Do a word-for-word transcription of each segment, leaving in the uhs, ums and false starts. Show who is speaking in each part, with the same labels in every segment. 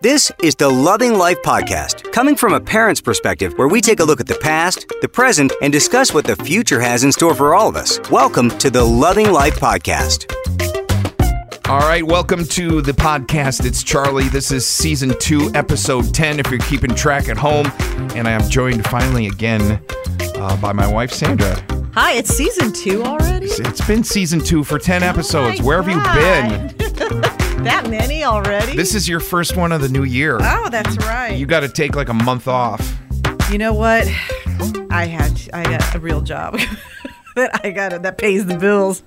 Speaker 1: This is the Loving Life Podcast, coming from a parent's perspective where we take a look at the past, the present, and discuss what the future has in store for all of us. Welcome to the Loving Life Podcast.
Speaker 2: All right, welcome to the podcast. It's Charlie. This is season two, episode ten, if you're keeping track at home. And I am joined finally again uh, by my wife, Sandra.
Speaker 3: Hi, it's season two already?
Speaker 2: It's been season two for ten episodes.
Speaker 3: Oh
Speaker 2: Where have
Speaker 3: God.
Speaker 2: you been?
Speaker 3: That many already?
Speaker 2: This is your first one of the new year.
Speaker 3: Oh, that's right.
Speaker 2: You got to take like a month off.
Speaker 3: You know what? I had I got a real job that I got that pays the bills.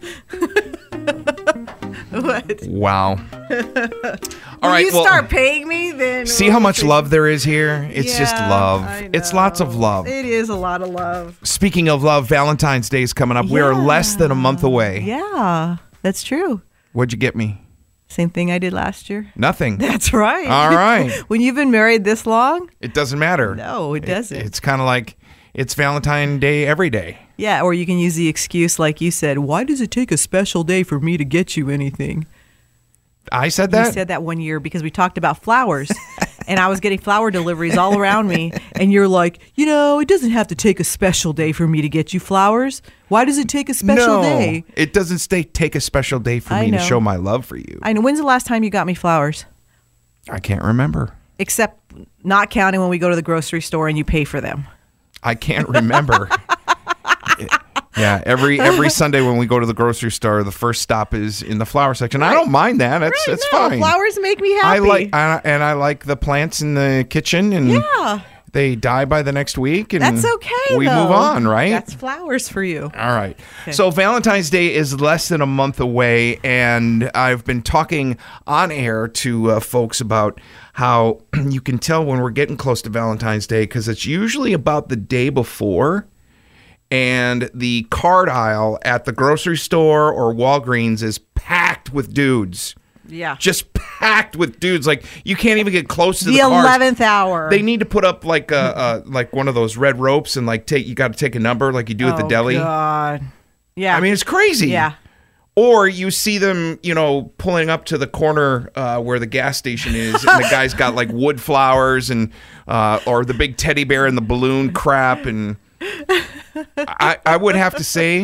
Speaker 3: What?
Speaker 2: Wow. All
Speaker 3: when
Speaker 2: right,
Speaker 3: you
Speaker 2: well,
Speaker 3: start paying me, then
Speaker 2: see
Speaker 3: we'll
Speaker 2: how much
Speaker 3: see.
Speaker 2: love there is here? It's
Speaker 3: Yeah,
Speaker 2: just love.
Speaker 3: I
Speaker 2: It's lots of
Speaker 3: know.
Speaker 2: love.
Speaker 3: It is a lot of love.
Speaker 2: Speaking of love, Valentine's Day is coming up. We are
Speaker 3: Yeah.
Speaker 2: less than a month away.
Speaker 3: Yeah, that's true.
Speaker 2: What'd you get me?
Speaker 3: Same thing I did last year.
Speaker 2: Nothing.
Speaker 3: That's right.
Speaker 2: All right.
Speaker 3: When you've been married this long?
Speaker 2: It doesn't matter.
Speaker 3: No, it doesn't.
Speaker 2: It's kind of like it's Valentine's Day every day.
Speaker 3: Yeah, or you can use the excuse like you said, why does it take a special day for me to get you anything?
Speaker 2: I said that?
Speaker 3: You said that one year because we talked about flowers. And I was getting flower deliveries all around me. And you're like, you know, it doesn't have to take a special day for me to get you flowers. Why does it take a special
Speaker 2: no,
Speaker 3: day?
Speaker 2: it doesn't stay, take a special day for
Speaker 3: I
Speaker 2: me
Speaker 3: know.
Speaker 2: to show my love for you.
Speaker 3: I know. When's the last time you got me flowers?
Speaker 2: I can't remember.
Speaker 3: Except not counting when we go to the grocery store and you pay for them.
Speaker 2: I can't remember. Yeah, every every Sunday when we go to the grocery store, the first stop is in the flower section. I don't mind that. That's
Speaker 3: Right,
Speaker 2: that's
Speaker 3: no,
Speaker 2: fine.
Speaker 3: Flowers make me happy.
Speaker 2: I like I, and I like the plants in the kitchen, and
Speaker 3: Yeah.
Speaker 2: they die by the next week, and
Speaker 3: That's okay,
Speaker 2: we
Speaker 3: though.
Speaker 2: move on, right?
Speaker 3: That's flowers for you.
Speaker 2: All right. So Valentine's Day is less than a month away, and I've been talking on air to uh, folks about how you can tell when we're getting close to Valentine's Day because it's usually about the day before, and the card aisle at the grocery store or Walgreens is packed with dudes.
Speaker 3: Yeah.
Speaker 2: Just packed with dudes. Like, you can't even get close to the,
Speaker 3: The
Speaker 2: cards.
Speaker 3: eleventh hour.
Speaker 2: They need to put up like a, a like one of those red ropes and like take you got to take a number like you do at the
Speaker 3: Oh,
Speaker 2: deli.
Speaker 3: God. Yeah.
Speaker 2: I mean, it's crazy.
Speaker 3: Yeah.
Speaker 2: Or you see them, you know, pulling up to the corner uh, where the gas station is, and the guy's got like wood flowers and uh, or the big teddy bear and the balloon crap. And I, I would have to say,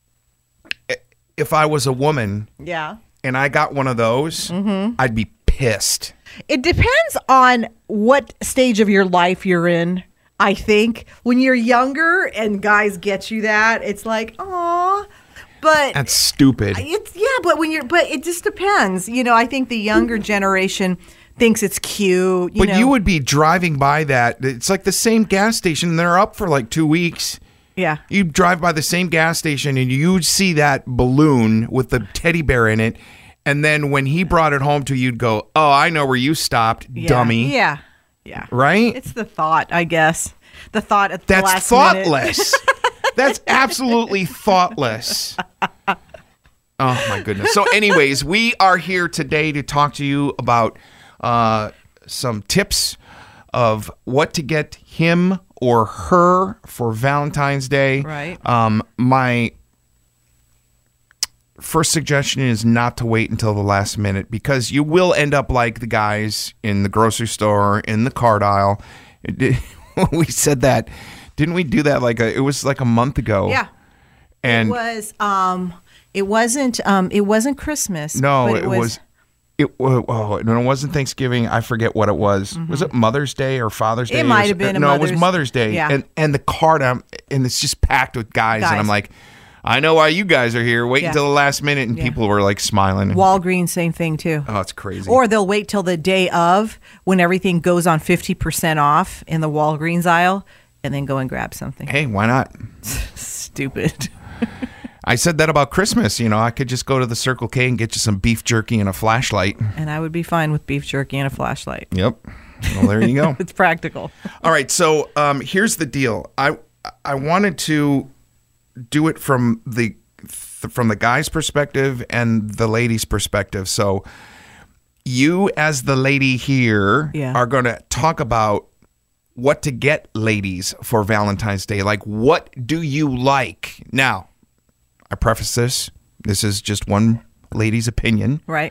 Speaker 2: if I was a woman
Speaker 3: Yeah.
Speaker 2: and I got one of those,
Speaker 3: Mm-hmm.
Speaker 2: I'd be pissed.
Speaker 3: It depends on what stage of your life you're in. I think when you're younger and guys get you that, it's like, aw. But
Speaker 2: That's stupid.
Speaker 3: it's yeah, but when you're but it just depends. You know, I think the younger generation thinks it's cute. You
Speaker 2: But
Speaker 3: know?
Speaker 2: you would be driving by that. It's like the same gas station. And they're up for like two weeks.
Speaker 3: Yeah.
Speaker 2: You drive by the same gas station and you'd see that balloon with the teddy bear in it. And then when he brought it home to you, you'd go, oh, I know where you stopped,
Speaker 3: Yeah.
Speaker 2: dummy.
Speaker 3: Yeah. Yeah.
Speaker 2: Right?
Speaker 3: It's the thought, I guess. The thought at the
Speaker 2: That's
Speaker 3: last minute.
Speaker 2: thoughtless. That's absolutely thoughtless. Oh, my goodness. So anyways, we are here today to talk to you about uh, some tips of what to get him or her for Valentine's Day.
Speaker 3: Right.
Speaker 2: Um, my first suggestion is not to wait until the last minute because you will end up like the guys in the grocery store, in the card aisle. It did- we said that. Didn't we do that like a, it was like a month ago?
Speaker 3: Yeah.
Speaker 2: And
Speaker 3: it was um it wasn't um it wasn't Christmas.
Speaker 2: no,
Speaker 3: but
Speaker 2: it was, it, wa- oh, no, it wasn't Thanksgiving. I forget what it was. Was it Mother's Day or Father's Day?
Speaker 3: It
Speaker 2: or
Speaker 3: might
Speaker 2: s-
Speaker 3: have been a
Speaker 2: No, it was
Speaker 3: Mother's-
Speaker 2: Mother's Day.
Speaker 3: yeah.
Speaker 2: And and the card, um, and it's just packed with guys, and
Speaker 3: Guys.
Speaker 2: I'm like, I know why you guys are here. Wait
Speaker 3: Yeah.
Speaker 2: until the last minute, and
Speaker 3: Yeah.
Speaker 2: people were like smiling.
Speaker 3: Walgreens, same thing too.
Speaker 2: Oh, it's crazy.
Speaker 3: Or they'll wait till the day of when everything goes on fifty percent off in the Walgreens aisle and then go and grab something.
Speaker 2: Hey, why not?
Speaker 3: Stupid.
Speaker 2: I said that about Christmas. You know, I could just go to the Circle K and get you some beef jerky and a flashlight.
Speaker 3: And I would be fine with beef jerky and a flashlight.
Speaker 2: Yep. Well, there you go.
Speaker 3: It's practical.
Speaker 2: All right. So um, here's the deal. I I wanted to do it from the from the guy's perspective and the lady's perspective. So you, as the lady here,
Speaker 3: Yeah.
Speaker 2: are going to talk about what to get ladies for Valentine's Day. Like, what do you like? Now, I preface this. This is just one lady's opinion.
Speaker 3: Right.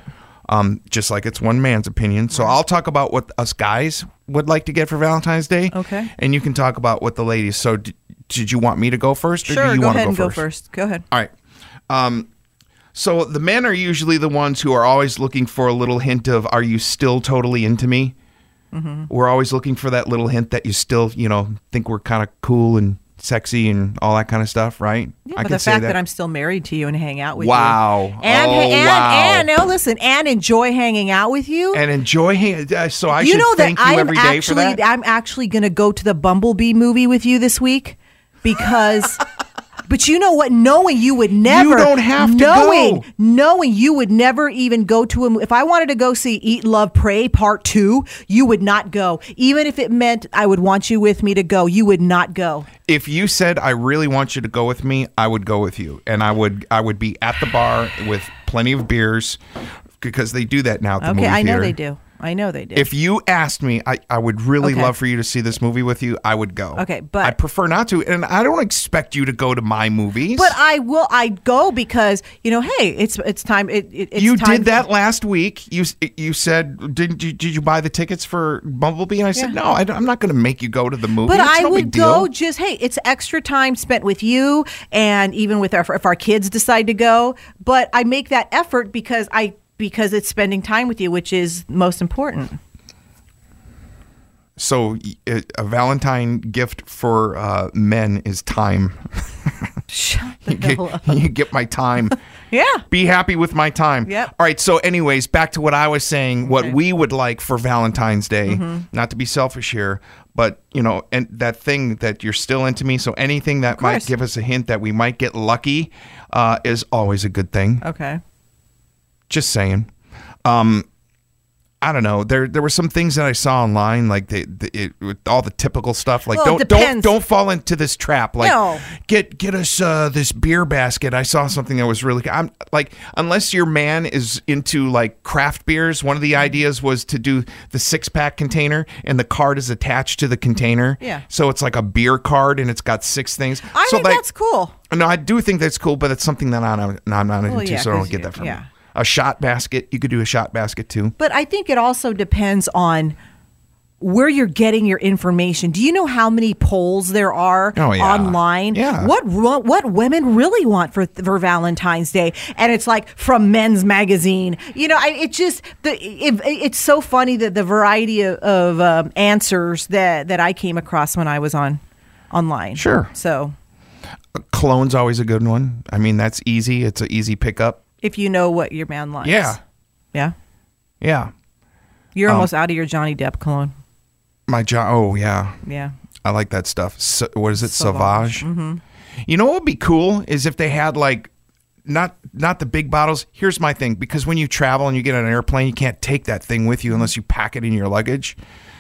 Speaker 2: Um, just like it's one man's opinion. So I'll talk about what us guys would like to get for Valentine's Day.
Speaker 3: Okay.
Speaker 2: And you can talk about what the ladies. So d- did you want me to go first, or
Speaker 3: Sure,
Speaker 2: do you
Speaker 3: go
Speaker 2: want to
Speaker 3: ahead
Speaker 2: go
Speaker 3: and
Speaker 2: first?
Speaker 3: go first. Go ahead.
Speaker 2: All right. Um, so the men are usually the ones who are always looking for a little hint of, are you still totally into me? Mm-hmm. We're always looking for that little hint that you still, you know, think we're kind of cool and sexy and all that kind of stuff, right?
Speaker 3: Yeah,
Speaker 2: I
Speaker 3: but
Speaker 2: can
Speaker 3: the
Speaker 2: say
Speaker 3: fact
Speaker 2: that.
Speaker 3: that I'm still married to you and hang out with
Speaker 2: Wow.
Speaker 3: you. And,
Speaker 2: Oh,
Speaker 3: and,
Speaker 2: wow.
Speaker 3: and, no, listen, and enjoy hanging out with you.
Speaker 2: And enjoy hang- uh, so I
Speaker 3: you
Speaker 2: should
Speaker 3: know
Speaker 2: thank
Speaker 3: that
Speaker 2: you
Speaker 3: I'm
Speaker 2: every day
Speaker 3: actually,
Speaker 2: for that?
Speaker 3: I'm actually going to go to the Bumblebee movie with you this week because... But you know what? Knowing you would never.
Speaker 2: You don't have to
Speaker 3: knowing,
Speaker 2: go.
Speaker 3: Knowing you would never even go to a movie. If I wanted to go see Eat, Love, Pray Part two, you would not go. Even if it meant I would want you with me to go, you would not go.
Speaker 2: If you said, I really want you to go with me, I would go with you. And I would I would be at the bar with plenty of beers because they do that now at the
Speaker 3: Okay,
Speaker 2: movie
Speaker 3: I know
Speaker 2: theater.
Speaker 3: they do. I know they do.
Speaker 2: If you asked me, I, I would really
Speaker 3: Okay.
Speaker 2: love for you to see this movie with you, I would go.
Speaker 3: Okay, but-
Speaker 2: I prefer not to. And I don't expect you to go to my movies.
Speaker 3: But I will. I go because you know. Hey, it's it's time. It, it, it's
Speaker 2: you
Speaker 3: time
Speaker 2: did that last week. You you said, didn't you, did you buy the tickets for Bumblebee? And I said,
Speaker 3: Yeah.
Speaker 2: no, I, am not going to make you go to the movie.
Speaker 3: But
Speaker 2: It's
Speaker 3: I
Speaker 2: no
Speaker 3: would
Speaker 2: big
Speaker 3: go
Speaker 2: deal.
Speaker 3: just, hey, it's extra time spent with you and even with our, if our kids decide to go. But I make that effort because I because it's spending time with you, which is most important.
Speaker 2: So uh, a Valentine gift for uh, men is time.
Speaker 3: Shut the
Speaker 2: you, get,
Speaker 3: hell up.
Speaker 2: you get my time.
Speaker 3: Yeah.
Speaker 2: Be happy with my time.
Speaker 3: Yep.
Speaker 2: All right. So, anyways, back to what I was saying. What
Speaker 3: Okay. Mm-hmm.
Speaker 2: we would like for Valentine's Day, not to be selfish here, but you know, and that thing that you're still into me. So anything that might
Speaker 3: course.
Speaker 2: give us a hint that we might get lucky uh, is always a good thing.
Speaker 3: Okay.
Speaker 2: Just saying. Um, I don't know. There, there were some things that I saw online, like the, the it, with all the typical stuff. Like,
Speaker 3: Well, it
Speaker 2: don't, don't,
Speaker 3: depends.
Speaker 2: don't fall into this trap. Like,
Speaker 3: No.
Speaker 2: get, get us uh, this beer basket. I saw something that was really. I'm like, unless your man is into like craft beers, one of the ideas was to do the six pack container, and the card is attached to the container.
Speaker 3: Yeah.
Speaker 2: So it's like a beer card, and it's got six things.
Speaker 3: I
Speaker 2: so
Speaker 3: think
Speaker 2: like,
Speaker 3: that's cool.
Speaker 2: No, I do think that's cool, but it's something that I'm not, I'm not into,
Speaker 3: yeah,
Speaker 2: so I don't
Speaker 3: 'cause
Speaker 2: get
Speaker 3: you-
Speaker 2: that from
Speaker 3: yeah.
Speaker 2: you. A shot basket. You could do a shot basket too.
Speaker 3: But I think it also depends on where you're getting your information. Do you know how many polls there are
Speaker 2: Oh, yeah.
Speaker 3: online?
Speaker 2: Yeah.
Speaker 3: What ru- what women really want for for Valentine's Day? And it's like from Men's Magazine. You know, I, it just the it, it's so funny that the variety of, of um, answers that that I came across when I was on online.
Speaker 2: Sure.
Speaker 3: So
Speaker 2: Cologne's always a good one. I mean, that's easy. It's an easy pickup.
Speaker 3: if you know what your man likes.
Speaker 2: Yeah.
Speaker 3: Yeah.
Speaker 2: Yeah.
Speaker 3: You're
Speaker 2: Um,
Speaker 3: almost out of your Johnny Depp cologne.
Speaker 2: My job. Oh, yeah.
Speaker 3: Yeah.
Speaker 2: I like that stuff. So, what is it?
Speaker 3: Sauvage.
Speaker 2: Sauvage. Mm-hmm. You know what would be cool is if they had like, not not the big bottles. Here's my thing, because when you travel and you get on an airplane, you can't take that thing with you unless you pack it in your luggage.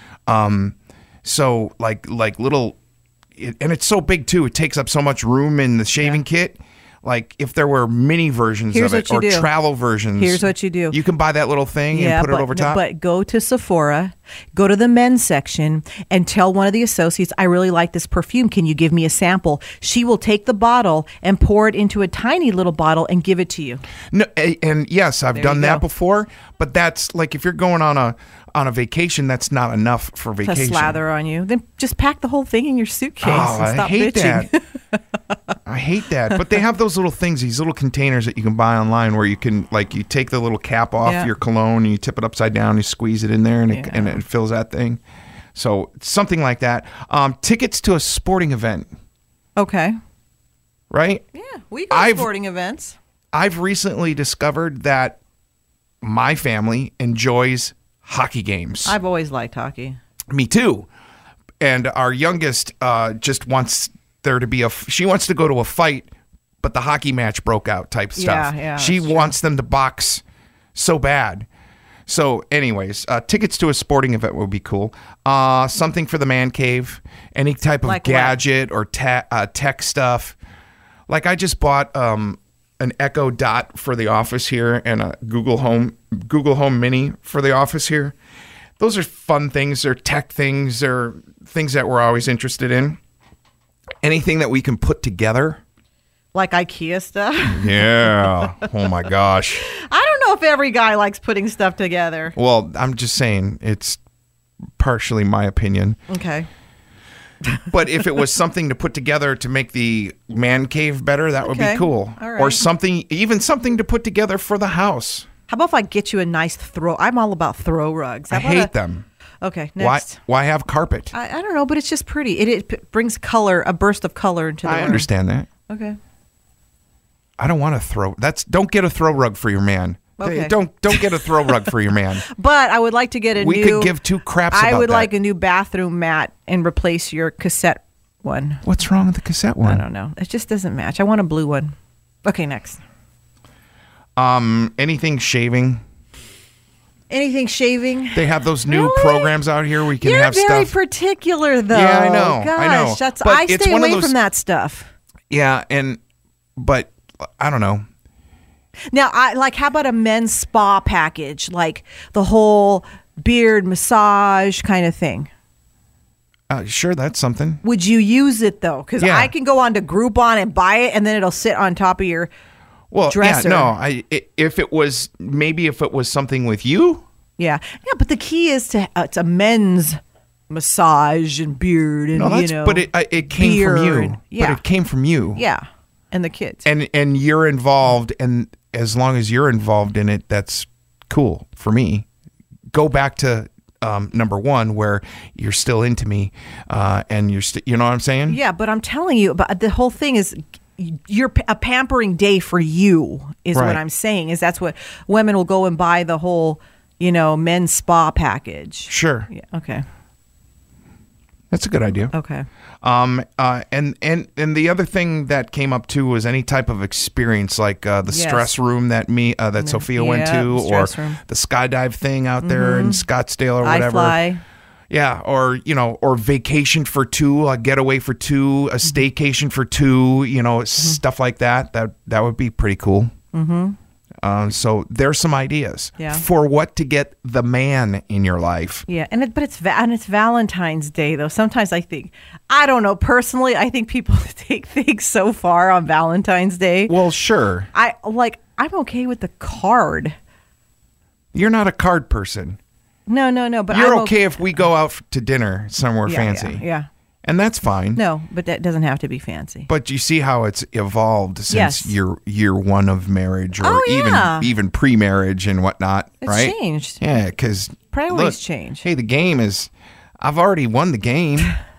Speaker 2: Um, so like like little, it, and it's so big too. It takes up so much room in the shaving kit. Like if there were mini versions
Speaker 3: Here's
Speaker 2: of it
Speaker 3: what
Speaker 2: or
Speaker 3: you do.
Speaker 2: travel versions.
Speaker 3: Here's what you do.
Speaker 2: You can buy that little thing and put
Speaker 3: but,
Speaker 2: it over top.
Speaker 3: But go to Sephora, go to the men's section, and tell one of the associates, I really like this perfume. Can you give me a sample? She will take the bottle and pour it into a tiny little bottle and give it to you.
Speaker 2: No, a- and yes, I've
Speaker 3: There
Speaker 2: done
Speaker 3: you
Speaker 2: that
Speaker 3: go.
Speaker 2: before. But that's like if you're going on a on a vacation, that's not enough for
Speaker 3: To
Speaker 2: vacation.
Speaker 3: slather on you. Then just pack the whole thing in your suitcase
Speaker 2: Oh,
Speaker 3: and
Speaker 2: I
Speaker 3: stop
Speaker 2: hate
Speaker 3: bitching.
Speaker 2: that. I hate that. But they have those little things, these little containers that you can buy online where you can, like, you take the little cap off
Speaker 3: Yeah.
Speaker 2: your cologne and you tip it upside down, you squeeze it in there, and it,
Speaker 3: Yeah.
Speaker 2: and it fills that thing. So something like that. Um, tickets to a sporting event,
Speaker 3: Okay.
Speaker 2: right?
Speaker 3: Yeah, we go
Speaker 2: I've-
Speaker 3: to sporting events.
Speaker 2: I've recently discovered that my family enjoys hockey games.
Speaker 3: I've always liked hockey.
Speaker 2: Me too. And our youngest uh, just wants there to be a. She wants to go to a fight, but the hockey match broke out type stuff.
Speaker 3: Yeah, yeah,
Speaker 2: She
Speaker 3: that's true.
Speaker 2: wants them to box so bad. So, anyways, uh, tickets to a sporting event would be cool. Uh, something for the man cave, any type of
Speaker 3: Like what?
Speaker 2: gadget or te- uh, tech stuff. Like I just bought um, an Echo Dot for the office here and a Google Home Google Home Mini for the office here. Those are fun things. They're tech things. They're things that we're always interested in. Anything that we can put together.
Speaker 3: Like IKEA stuff.
Speaker 2: Yeah. Oh my gosh.
Speaker 3: I don't know know if every guy likes putting stuff together.
Speaker 2: Well, I'm just saying it's partially my opinion.
Speaker 3: Okay.
Speaker 2: But if it was something to put together to make the man cave better, that would
Speaker 3: Okay.
Speaker 2: be cool.
Speaker 3: All right.
Speaker 2: Or something, even something to put together for the house.
Speaker 3: How about if I get you a nice throw? I'm all about throw rugs. How
Speaker 2: I
Speaker 3: about
Speaker 2: hate
Speaker 3: a-
Speaker 2: them.
Speaker 3: Okay,
Speaker 2: Why?
Speaker 3: next.
Speaker 2: Why have carpet?
Speaker 3: I, I don't know, but it's just pretty. It, it p- brings color, a burst of color into the
Speaker 2: I
Speaker 3: room.
Speaker 2: understand that.
Speaker 3: Okay.
Speaker 2: I don't want to throw. That's don't get a throw rug for your man.
Speaker 3: Okay.
Speaker 2: Hey, Don't don't get a throw rug for your man.
Speaker 3: But I would like to get a
Speaker 2: We
Speaker 3: new.
Speaker 2: could give two craps
Speaker 3: I
Speaker 2: about
Speaker 3: would
Speaker 2: that.
Speaker 3: like a new bathroom mat and replace your cassette one.
Speaker 2: What's wrong with the cassette one?
Speaker 3: I don't know. It just doesn't match. I want a blue one. Okay, next.
Speaker 2: Um, anything shaving?
Speaker 3: Anything shaving?
Speaker 2: They have those new
Speaker 3: Really?
Speaker 2: programs out here where you can
Speaker 3: You're
Speaker 2: have
Speaker 3: very
Speaker 2: stuff.
Speaker 3: particular, though.
Speaker 2: Yeah, I know,
Speaker 3: Gosh,
Speaker 2: I know.
Speaker 3: That's,
Speaker 2: But
Speaker 3: I
Speaker 2: it's
Speaker 3: stay
Speaker 2: one of
Speaker 3: away
Speaker 2: those-
Speaker 3: from that stuff.
Speaker 2: Yeah, and but I don't know.
Speaker 3: Now, I like. How about a men's spa package, like the whole beard massage kind of thing?
Speaker 2: Uh, sure, that's something.
Speaker 3: Would you use it though? Because
Speaker 2: Yeah.
Speaker 3: I can go on to Groupon and buy it, and then it'll sit on top of your.
Speaker 2: Well,
Speaker 3: Dresser.
Speaker 2: yeah, no. I i if it was maybe if it was something with you.
Speaker 3: Yeah, yeah. But the key is to uh, it's a men's massage and beard and
Speaker 2: No, that's
Speaker 3: you know.
Speaker 2: but it I- it came
Speaker 3: beer
Speaker 2: from you.
Speaker 3: and- yeah,
Speaker 2: But it came from you.
Speaker 3: yeah, and the kids.
Speaker 2: And and you're involved, and as long as you're involved in it, that's cool for me. Go back to um, number one, where you're still into me, uh, and you're st- you know what I'm saying?
Speaker 3: Yeah, but I'm telling you, but the whole thing is you're a pampering day for you is
Speaker 2: Right.
Speaker 3: what I'm saying. Is that's what women will go and buy the whole, you know, men's spa package.
Speaker 2: Sure,
Speaker 3: Yeah. Okay.
Speaker 2: that's a good idea.
Speaker 3: Okay.
Speaker 2: Um, uh, and and and the other thing that came up too was any type of experience, like uh, the
Speaker 3: Yes.
Speaker 2: stress room that me uh, that Sophia went
Speaker 3: Yeah,
Speaker 2: to,
Speaker 3: the
Speaker 2: or
Speaker 3: stress room.
Speaker 2: the skydive thing out there in Scottsdale or
Speaker 3: I
Speaker 2: whatever.
Speaker 3: fly.
Speaker 2: Yeah, or you know, or vacation for two, a getaway for two,
Speaker 3: Mm-hmm.
Speaker 2: a staycation for two, you know, stuff like that. That that would be pretty cool. Mm-hmm. Um, so there's some ideas
Speaker 3: Yeah.
Speaker 2: for what to get the man in your life.
Speaker 3: Yeah, and it, but it's va- and it's Valentine's Day though. Sometimes I think I don't know personally. I think people take things so far on Valentine's Day.
Speaker 2: Well, sure,
Speaker 3: I like. I'm okay with the card.
Speaker 2: you're not a card person.
Speaker 3: No, no, no. But
Speaker 2: You're
Speaker 3: I'm
Speaker 2: okay if we go out f- to dinner somewhere
Speaker 3: Yeah,
Speaker 2: fancy.
Speaker 3: Yeah, yeah.
Speaker 2: And that's fine.
Speaker 3: No, but that doesn't have to be fancy.
Speaker 2: But you see how it's evolved since
Speaker 3: Yes.
Speaker 2: year year one of marriage, or
Speaker 3: Oh, yeah.
Speaker 2: even even pre-marriage and whatnot,
Speaker 3: It's
Speaker 2: right?
Speaker 3: changed.
Speaker 2: Yeah, because
Speaker 3: Priorities change.
Speaker 2: Hey, the game is. I've already won the game.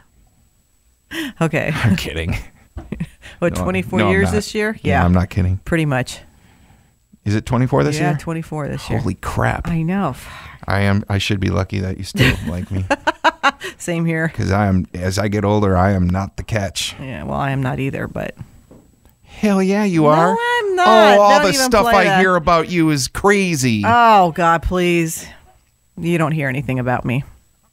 Speaker 3: Okay.
Speaker 2: I'm kidding.
Speaker 3: What,
Speaker 2: No,
Speaker 3: twenty-four
Speaker 2: no, I'm
Speaker 3: years
Speaker 2: not.
Speaker 3: this year?
Speaker 2: Yeah, I'm not kidding.
Speaker 3: Pretty much.
Speaker 2: Is it twenty-four this
Speaker 3: yeah,
Speaker 2: year?
Speaker 3: twenty-four this year.
Speaker 2: Holy crap!
Speaker 3: I know.
Speaker 2: I am. I should be lucky that you still like me,
Speaker 3: Same here.
Speaker 2: because I am. As I get older, I am not the catch.
Speaker 3: Yeah, well, I am not either, but
Speaker 2: Hell yeah, you
Speaker 3: No,
Speaker 2: are.
Speaker 3: I'm not.
Speaker 2: Oh, all
Speaker 3: Don't
Speaker 2: the
Speaker 3: even
Speaker 2: stuff
Speaker 3: play
Speaker 2: I
Speaker 3: that.
Speaker 2: hear about you is crazy.
Speaker 3: oh God, please. You don't hear anything about me.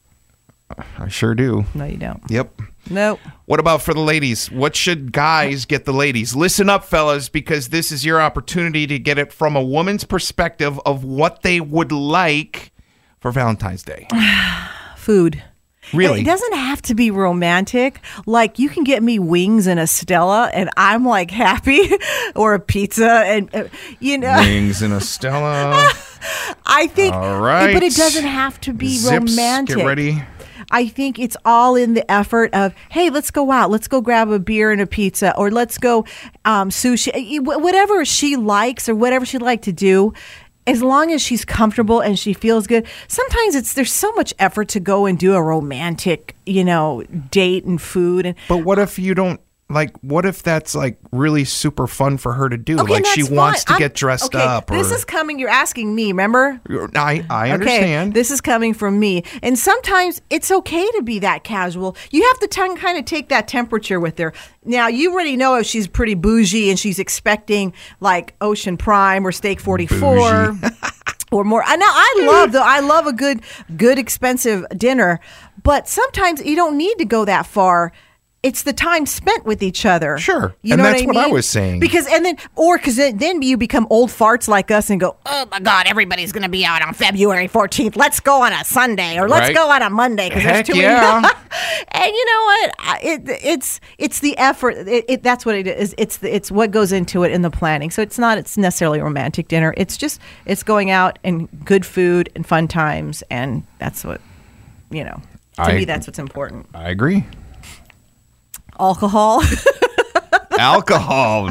Speaker 2: I sure do.
Speaker 3: No, you don't.
Speaker 2: Yep.
Speaker 3: Nope.
Speaker 2: What about for the ladies? What should guys get the ladies? Listen up, fellas, because this is your opportunity to get it from a woman's perspective of what they would like for Valentine's Day.
Speaker 3: Food.
Speaker 2: Really?
Speaker 3: And it doesn't have to be romantic. Like you can get me wings and a Stella, and I'm like happy, or a pizza, and uh, you know.
Speaker 2: Wings and a Stella.
Speaker 3: I think,
Speaker 2: All right.
Speaker 3: but it doesn't have to be
Speaker 2: Zips,
Speaker 3: romantic.
Speaker 2: get ready.
Speaker 3: I think it's all in the effort of, hey, let's go out, let's go grab a beer and a pizza, or let's go um, sushi, Wh- whatever she likes or whatever she'd like to do. As long as she's comfortable and she feels good. Sometimes it's there's so much effort to go and do a romantic, you know, date and food and.
Speaker 2: But what if you don't like? What if that's like really super fun for her to do?
Speaker 3: Okay,
Speaker 2: like she
Speaker 3: that's
Speaker 2: wants
Speaker 3: fine.
Speaker 2: to
Speaker 3: I'm-
Speaker 2: get dressed
Speaker 3: okay,
Speaker 2: up. Or,
Speaker 3: This is coming. You're asking me. Remember?
Speaker 2: I I
Speaker 3: Okay,
Speaker 2: understand.
Speaker 3: this is coming from me. And sometimes it's okay to be that casual. You have to t- kind of take that temperature with her. Now, you already know if she's pretty bougie and she's expecting like Ocean Prime or Steak forty-four or more. Now, I love the I love a good good expensive dinner, but sometimes you don't need to go that far. It's the time spent with each other.
Speaker 2: Sure.
Speaker 3: You
Speaker 2: And
Speaker 3: know
Speaker 2: that's
Speaker 3: what I
Speaker 2: what I
Speaker 3: mean?
Speaker 2: was saying.
Speaker 3: Because and then or because then, then you become old farts like us and go, oh my God, everybody's going to be out on February fourteenth. Let's go on a Sunday or let's
Speaker 2: Right.
Speaker 3: go on a Monday because there's
Speaker 2: Heck
Speaker 3: too
Speaker 2: yeah.
Speaker 3: many. And you know what? I- It, it's it's the effort. It, it, that's what it is. It's the, it's what goes into it in the planning. So it's not it's necessarily a romantic dinner. It's just it's going out and good food and fun times, and that's what you know. To
Speaker 2: I-
Speaker 3: me, that's what's important.
Speaker 2: I agree.
Speaker 3: Alcohol.
Speaker 2: Alcohol.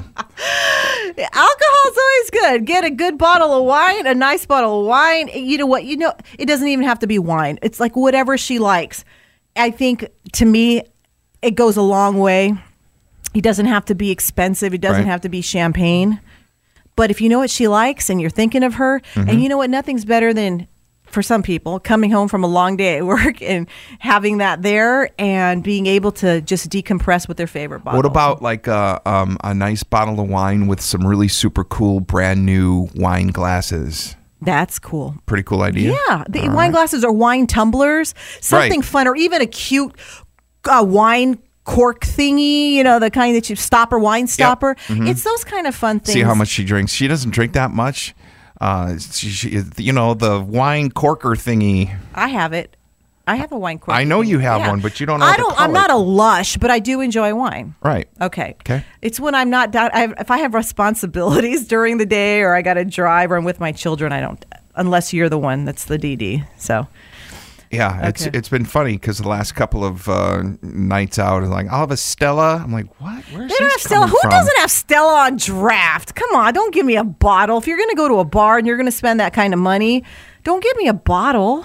Speaker 3: Alcohol's always good. Get a good bottle of wine, a nice bottle of wine. You know what? You know, it doesn't even have to be wine. It's like whatever she likes. I think to me, it goes a long way. It doesn't have to be expensive. It doesn't
Speaker 2: Right.
Speaker 3: have to be champagne. But if you know what she likes and you're thinking of her,
Speaker 2: Mm-hmm.
Speaker 3: and you know what, nothing's better than, for some people, coming home from a long day at work and having that there and being able to just decompress with their favorite bottle.
Speaker 2: What about like a, um, a nice bottle of wine with some really super cool brand new wine glasses?
Speaker 3: That's cool.
Speaker 2: Pretty cool idea.
Speaker 3: Yeah, the wine glasses or wine tumblers, something
Speaker 2: Right.
Speaker 3: fun, or even a cute uh, wine cork thingy, you know, the kind that you stopper, wine stopper. It's those kind of fun things.
Speaker 2: See how much she drinks. She doesn't drink that much. Uh, she, she, you know, the wine corker thingy.
Speaker 3: I have it. I have a wine cork.
Speaker 2: I know
Speaker 3: thingy.
Speaker 2: you have
Speaker 3: Yeah.
Speaker 2: one, but you don't know
Speaker 3: I
Speaker 2: what to
Speaker 3: don't.
Speaker 2: call
Speaker 3: I'm
Speaker 2: it.
Speaker 3: not a lush, but I do enjoy wine.
Speaker 2: Right.
Speaker 3: Okay.
Speaker 2: Okay.
Speaker 3: It's when I'm not down. I have, if I have responsibilities during the day, or I got to drive, or I'm with my children, I don't. Unless you're the one that's the D D. So.
Speaker 2: Yeah, it's
Speaker 3: Okay.
Speaker 2: it's been funny because the last couple of uh, nights out, like I'll have a Stella. I'm like, what? Where's
Speaker 3: They don't have
Speaker 2: this
Speaker 3: Stella.
Speaker 2: coming
Speaker 3: Who
Speaker 2: from?
Speaker 3: doesn't have Stella on draft? Come on, don't give me a bottle. If you're going to go to a bar and you're going to spend that kind of money, don't give me a bottle.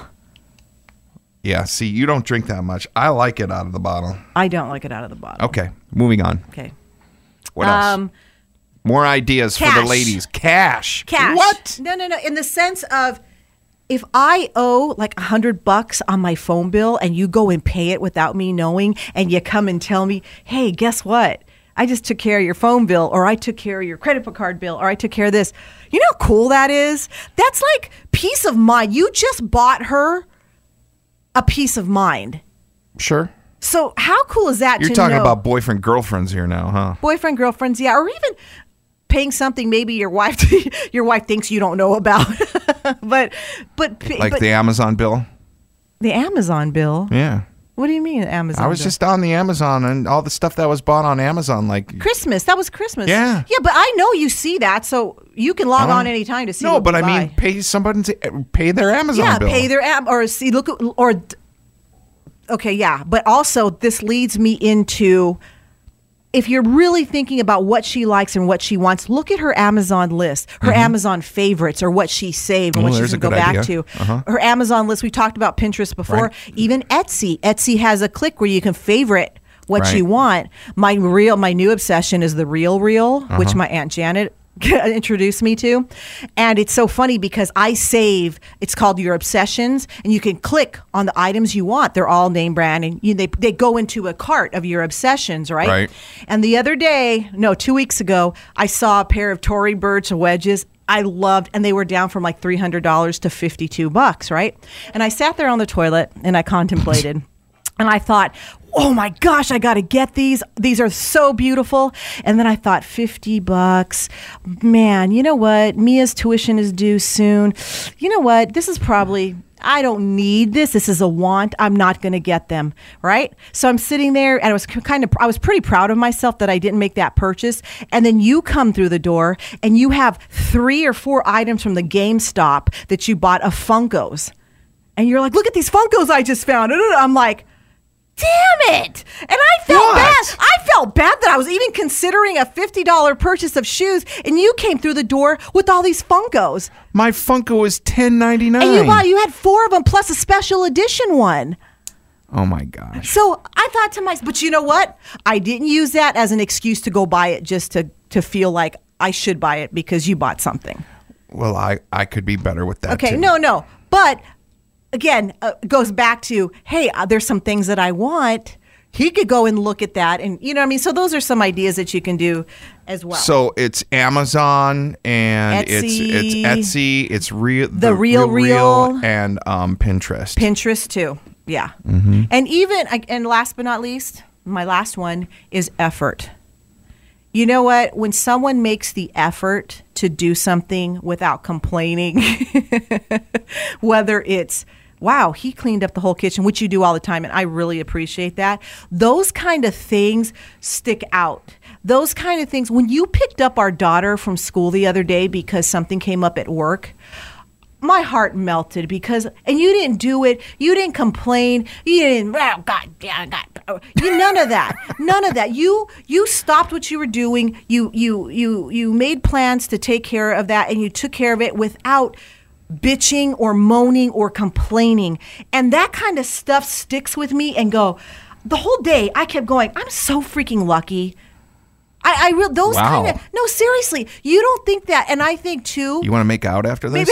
Speaker 2: Yeah, see, you don't drink that much. I like it out of the bottle.
Speaker 3: I don't like it out of the bottle.
Speaker 2: Okay, moving on.
Speaker 3: Okay.
Speaker 2: What else?
Speaker 3: Um,
Speaker 2: More ideas for
Speaker 3: cash.
Speaker 2: the ladies. Cash.
Speaker 3: cash.
Speaker 2: What?
Speaker 3: No, no, no. In the sense of, if I owe like a hundred bucks on my phone bill and you go and pay it without me knowing, and you come and tell me, hey, guess what? I just took care of your phone bill, or I took care of your credit card bill, or I took care of this. You know how cool that is? That's like peace of mind. You just bought her a peace of mind.
Speaker 2: Sure.
Speaker 3: So how cool is that?
Speaker 2: You're
Speaker 3: to
Speaker 2: talking
Speaker 3: know?
Speaker 2: about boyfriend girlfriends here now, huh?
Speaker 3: boyfriend, girlfriends, yeah, or even paying something maybe your wife your wife thinks you don't know about. but but
Speaker 2: Like
Speaker 3: but
Speaker 2: the Amazon bill.
Speaker 3: the Amazon bill.
Speaker 2: Yeah.
Speaker 3: What do you mean Amazon?
Speaker 2: I was
Speaker 3: bill?
Speaker 2: just on the Amazon and all the stuff that was bought on Amazon, like
Speaker 3: Christmas. That was Christmas.
Speaker 2: Yeah.
Speaker 3: Yeah, but I know you see that, so you can log
Speaker 2: Uh,
Speaker 3: on anytime to see.
Speaker 2: No,
Speaker 3: what
Speaker 2: but
Speaker 3: we
Speaker 2: I mean,
Speaker 3: buy.
Speaker 2: pay somebody to pay their Amazon
Speaker 3: yeah,
Speaker 2: bill.
Speaker 3: pay their app or see look at- or okay, yeah. But also this leads me into, if you're really thinking about what she likes and what she wants, look at her Amazon list, her Amazon favorites, or what she saved and
Speaker 2: Oh,
Speaker 3: what she's
Speaker 2: there's a
Speaker 3: going to go
Speaker 2: good
Speaker 3: back
Speaker 2: idea.
Speaker 3: to.
Speaker 2: Uh-huh.
Speaker 3: Her Amazon list, we talked about Pinterest before,
Speaker 2: Right.
Speaker 3: even Etsy. Etsy has a click where you can favorite what
Speaker 2: Right.
Speaker 3: you want. My real, my new obsession is the Real Reel, which my Aunt Janet introduced me to. And it's so funny because I save, it's called Your Obsessions, and you can click on the items you want. They're all name brand, and you, they, they go into a cart of your obsessions, right?
Speaker 2: Right.
Speaker 3: And the other day, no, two weeks ago, I saw a pair of Tory Burch wedges I loved, and they were down from like three hundred dollars to fifty-two bucks, right? And I sat there on the toilet and I contemplated. And I thought, oh my gosh, I got to get these. These are so beautiful. And then I thought, fifty bucks. Man, you know what? Mia's tuition is due soon. You know what? This is probably, I don't need this. This is a want. I'm not going to get them, right? So I'm sitting there, and I was kind of, I was pretty proud of myself that I didn't make that purchase. And then you come through the door, and you have three or four items from the GameStop that you bought of Funkos. And you're like, look at these Funkos I just found. I'm like, damn it. And I felt
Speaker 2: What?
Speaker 3: bad. I felt bad that I was even considering a fifty dollars purchase of shoes, and you came through the door with all these Funkos.
Speaker 2: My Funko is ten ninety-nine.
Speaker 3: And you bought, you had four of them plus a special edition one.
Speaker 2: Oh my gosh.
Speaker 3: So I thought to myself, but you know what? I didn't use that as an excuse to go buy it just to, to feel like I should buy it because you bought something.
Speaker 2: Well, I, I could be better with that
Speaker 3: Okay,
Speaker 2: too.
Speaker 3: no, no. But again, uh, it goes back to, hey, uh, there's some things that I want. He could go and look at that. And, you know what I mean? So those are some ideas that you can do as well.
Speaker 2: So it's Amazon and it's
Speaker 3: Etsy.
Speaker 2: it's Etsy, it's real
Speaker 3: The Real Reel.
Speaker 2: and um, Pinterest.
Speaker 3: Pinterest, too. Yeah.
Speaker 2: Mm-hmm.
Speaker 3: And even, and last but not least, my last one is effort. You know what? When someone makes the effort to do something without complaining, whether it's wow, he cleaned up the whole kitchen, which you do all the time, and I really appreciate that. Those kind of things stick out. Those kind of things. When you picked up our daughter from school the other day because something came up at work, my heart melted because, and you didn't do it. You didn't complain. You didn't, oh, God, yeah, God. You, none of that. None of that. You you stopped what you were doing. You you you you made plans to take care of that, and you took care of it without bitching or moaning or complaining. And that kind of stuff sticks with me and go, the whole day I kept going, I'm so freaking lucky. I, I real those
Speaker 2: Wow.
Speaker 3: kind of, no, seriously, you don't think that. And I think too.
Speaker 2: You want to make out after this?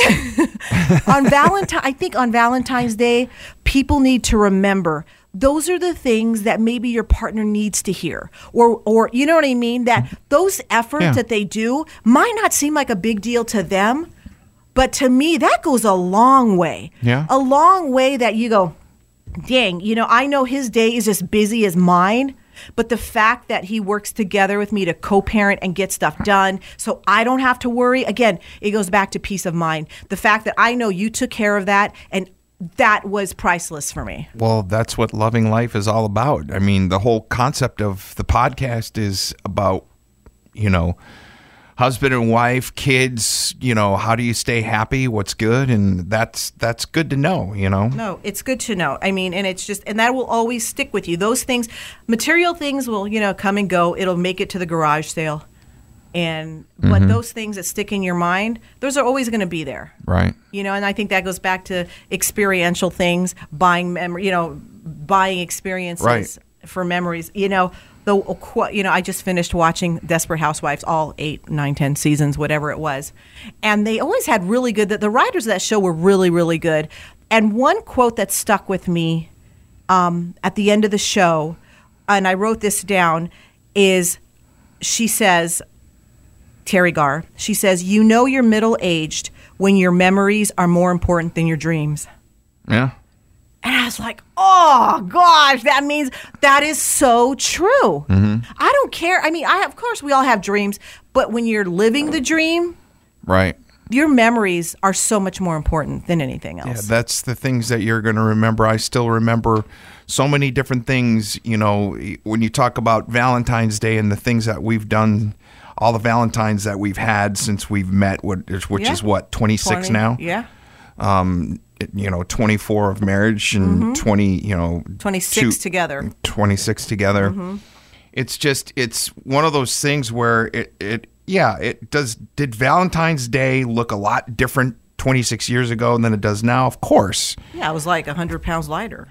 Speaker 3: on Valentine, I think on Valentine's Day, people need to remember those are the things that maybe your partner needs to hear, or, or you know what I mean? That those efforts
Speaker 2: Yeah.
Speaker 3: that they do might not seem like a big deal to them, but to me, that goes a long way.
Speaker 2: Yeah.
Speaker 3: A long way that you go, dang, you know, I know his day is as busy as mine, but the fact that he works together with me to co-parent and get stuff done so I don't have to worry, again, it goes back to peace of mind. The fact that I know you took care of that, and that was priceless for me.
Speaker 2: Well, that's what Loving Life is all about. I mean, the whole concept of the podcast is about, you know, husband and wife, kids, you know, how do you stay happy? What's good? And that's that's good to know, you know?
Speaker 3: No, it's good to know. I mean, and it's just, and that will always stick with you. Those things, material things will, you know, come and go. It'll make it to the garage sale. And, but
Speaker 2: Mm-hmm.
Speaker 3: those things that stick in your mind, those are always going to be there.
Speaker 2: Right.
Speaker 3: You know, and I think that goes back to experiential things, buying memory, you know, buying experiences
Speaker 2: Right.
Speaker 3: for memories. You know, the you know, I just finished watching Desperate Housewives, all eight, nine, ten seasons, whatever it was, and they always had really good. The, the writers of that show were really, really good. And one quote that stuck with me um, at the end of the show, and I wrote this down, is she says, Terry Garr, she says, "You know you're middle-aged when your memories are more important than your dreams."
Speaker 2: Yeah.
Speaker 3: And I was like, oh, gosh, that means that is so true.
Speaker 2: Mm-hmm.
Speaker 3: I don't care. I mean, I of course, we all have dreams, but when you're living the dream,
Speaker 2: Right.
Speaker 3: your memories are so much more important than anything
Speaker 2: Yeah,
Speaker 3: else.
Speaker 2: that's the things that you're going to remember. I still remember so many different things, you know, when you talk about Valentine's Day and the things that we've done, all the Valentines that we've had since we've met, which, which
Speaker 3: Yeah.
Speaker 2: is what, twenty-six
Speaker 3: twenty
Speaker 2: now?
Speaker 3: Yeah.
Speaker 2: Um, you know, twenty-four of marriage and twenty, you know,
Speaker 3: twenty-six
Speaker 2: two-
Speaker 3: together.
Speaker 2: twenty-six together.
Speaker 3: Mm-hmm.
Speaker 2: It's just, it's one of those things where it, it, yeah, it does. Did Valentine's Day look a lot different twenty-six years ago than it does now? Of course.
Speaker 3: Yeah, I was like one hundred pounds lighter.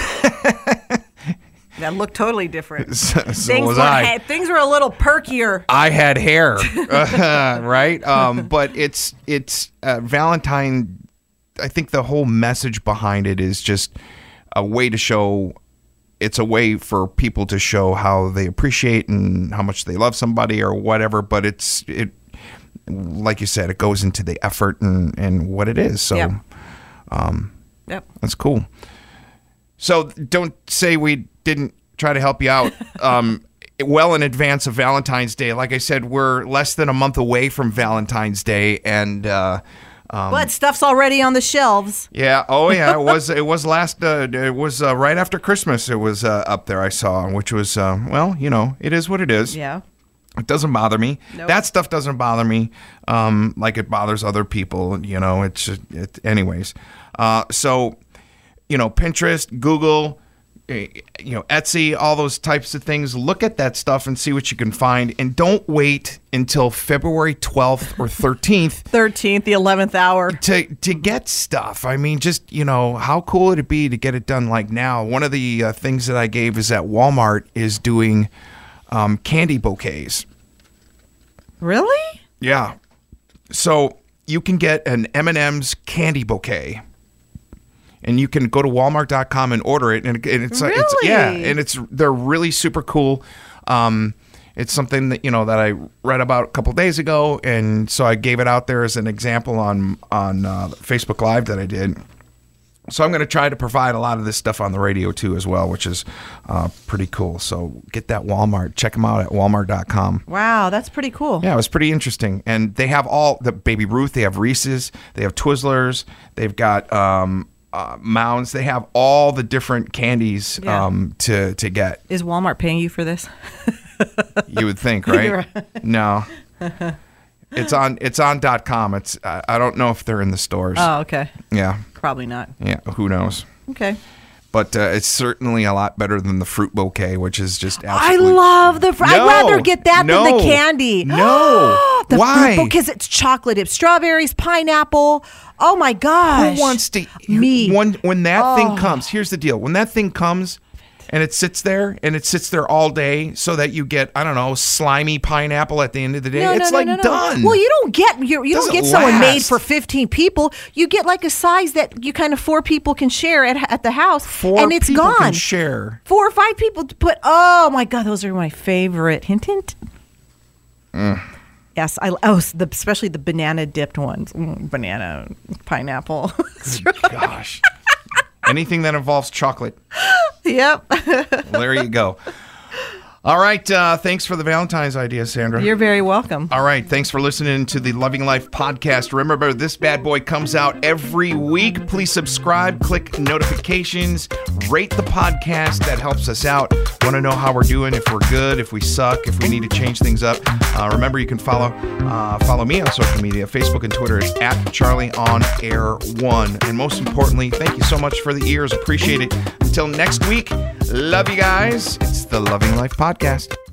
Speaker 3: That looked totally different.
Speaker 2: So, so
Speaker 3: things,
Speaker 2: was
Speaker 3: were,
Speaker 2: I.
Speaker 3: ha- things were a little perkier.
Speaker 2: I had hair, uh, right? Um, but it's it's uh, Valentine. I think the whole message behind it is just a way to show. It's a way for people to show how they appreciate and how much they love somebody or whatever. But it's it, like you said, it goes into the effort and, and what it is. So,
Speaker 3: Yep.
Speaker 2: um,
Speaker 3: Yep.
Speaker 2: that's cool. So don't say we didn't try to help you out um, well in advance of Valentine's Day. Like I said, we're less than a month away from Valentine's Day, and uh, um,
Speaker 3: But stuff's already on the shelves.
Speaker 2: yeah, oh yeah, it was it was last uh, it was uh, right after Christmas. It was uh, up there. I saw, which was uh, well, you know, it is what it is.
Speaker 3: Yeah.
Speaker 2: It doesn't bother me.
Speaker 3: Nope.
Speaker 2: That stuff doesn't bother me um, like it bothers other people. You know, it's just, it, anyways. Uh, so, you know, Pinterest, Google, eh, you know, Etsy, all those types of things. Look at that stuff and see what you can find. And don't wait until February twelfth or thirteenth
Speaker 3: thirteenth, the eleventh hour.
Speaker 2: to to get stuff. I mean, just, you know, how cool would it be to get it done like now? One of the uh, things that I gave is that Walmart is doing um, candy bouquets.
Speaker 3: Really?
Speaker 2: Yeah. So you can get an M and M's candy bouquet. And you can go to walmart dot com and order it, and, and it's it's
Speaker 3: Really?
Speaker 2: yeah, and it's they're really super cool. Um, it's something that you know that I read about a couple days ago, and so I gave it out there as an example on on uh, Facebook Live that I did. So I'm going to try to provide a lot of this stuff on the radio too as well, which is uh, pretty cool. So get that Walmart, check them out at walmart dot com.
Speaker 3: Wow, that's pretty cool.
Speaker 2: Yeah, it was pretty interesting. And they have all the Baby Ruth, they have Reese's, they have Twizzlers, they've got um, uh, Mounds. They have all the different candies
Speaker 3: Yeah.
Speaker 2: um, to to get.
Speaker 3: Is Walmart paying you for this?
Speaker 2: You would think, right? No. It's on it's on .com. It's I, I don't know if they're in the stores.
Speaker 3: Oh, okay.
Speaker 2: Yeah.
Speaker 3: Probably not.
Speaker 2: Yeah, who knows?
Speaker 3: Okay.
Speaker 2: But uh, it's certainly a lot better than the fruit bouquet, which is just
Speaker 3: I
Speaker 2: absolutely...
Speaker 3: love the. Fr-
Speaker 2: No,
Speaker 3: I'd rather get that
Speaker 2: no,
Speaker 3: than the candy.
Speaker 2: No.
Speaker 3: the
Speaker 2: Why?
Speaker 3: Because it's chocolate. It's strawberries, pineapple. Oh my gosh.
Speaker 2: Who wants to...
Speaker 3: Me.
Speaker 2: When, when that
Speaker 3: Oh.
Speaker 2: thing comes, here's the deal. When that thing comes and it sits there, and it sits there all day so that you get, I don't know, slimy pineapple at the end of the day,
Speaker 3: No,
Speaker 2: it's
Speaker 3: no,
Speaker 2: like
Speaker 3: no, no, no.
Speaker 2: done.
Speaker 3: Well, you don't get you, you don't
Speaker 2: Doesn't
Speaker 3: get someone made
Speaker 2: last.
Speaker 3: for fifteen people. You get like a size that you kind of four people can share at at the house,
Speaker 2: Four
Speaker 3: and it's
Speaker 2: people
Speaker 3: gone.
Speaker 2: can share.
Speaker 3: Four or five people to put. Oh my god, those are my favorite. Hint, hint.
Speaker 2: Mm.
Speaker 3: Yes, I oh the, especially the banana dipped ones. Mm, banana, pineapple.
Speaker 2: Gosh. Anything that involves chocolate.
Speaker 3: Yep.
Speaker 2: Well, there you go. All right. Uh, thanks for the Valentine's idea, Sandra.
Speaker 3: You're very welcome.
Speaker 2: All right. Thanks for listening to the Loving Life podcast. Remember, this bad boy comes out every week. Please subscribe, click notifications, rate the podcast. That helps us out. Want to know how we're doing, if we're good, if we suck, if we need to change things up. Uh, remember, you can follow uh, follow me on social media. Facebook and Twitter is at Charlie on Air one. And most importantly, thank you so much for the ears. Appreciate it. Until next week, love you guys. It's the Loving Life podcast.